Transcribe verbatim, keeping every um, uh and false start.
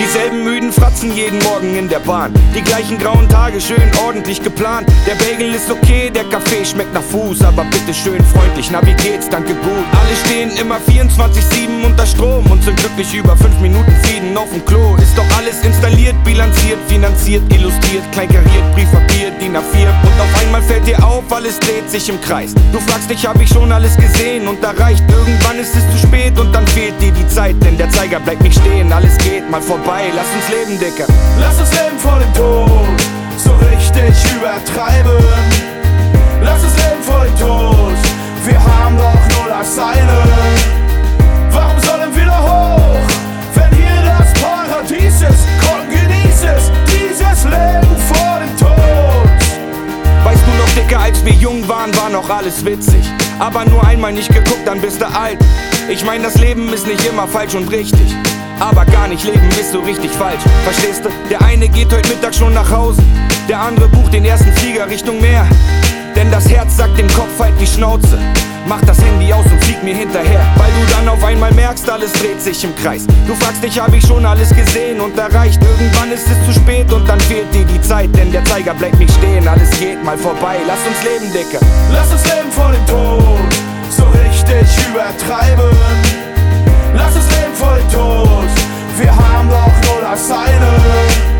Dieselben müden Fratzen jeden Morgen in der Bahn. Die gleichen grauen Tage, schön ordentlich geplant. Der Bagel ist okay, der Kaffee schmeckt nach Fuß. Aber bitte schön freundlich, na wie geht's, danke gut. Alle stehen immer vierundzwanzig sieben unter Strom und sind glücklich über fünf Minuten Frieden auf dem Klo. Ist doch alles installiert, bilanziert, finanziert, illustriert, kleinkariert, Briefpapier, D I N A vier. Und auf einmal fällt dir auf, alles dreht sich im Kreis. Du fragst dich, hab ich schon alles gesehen und erreicht. Irgendwann ist es zu spät und dann fehlt dir die Zeit, denn der Zeiger bleibt nicht stehen. Alles geht mal vorbei, lass uns leben, Dicker. Lass uns leben vor dem Tod, so richtig übertreiben. Lass uns leben vor dem Tod, wir haben doch nur das eine. Warum sollen wir da hoch, wenn hier das Paradies ist? Komm, genieß es, dieses Leben vor dem Tod. Weißt du noch, Dicker, als wir jung waren, war noch alles witzig. Aber nur einmal nicht geguckt, dann bist du alt. Ich mein, das Leben ist nicht immer falsch und richtig, aber gar nicht leben ist so richtig falsch. Verstehst du? Der eine geht heute Mittag schon nach Hause, der andere bucht den ersten Flieger Richtung Meer. Denn das Herz sagt dem Kopf halt die Schnauze. Mach das Handy aus und flieg mir hinterher. Weil du dann auf einmal merkst, alles dreht sich im Kreis. Du fragst dich, hab ich schon alles gesehen und erreicht. Irgendwann ist es zu spät und dann fehlt dir die Zeit. Denn der Zeiger bleibt nicht stehen, alles geht mal vorbei. Lass uns leben, Dicker. Lass uns leben vor dem Tod, so richtig übertreiben. Lass uns leben vor dem Tod, wir haben doch nur das eine.